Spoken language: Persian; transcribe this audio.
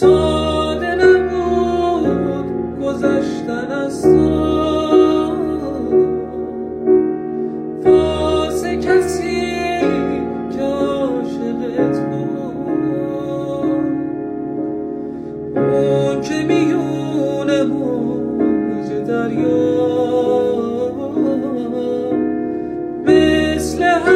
ساده نبود گذشتن از تو واسه کسی که عاشقت بود، اون که میونه موج دریا مثل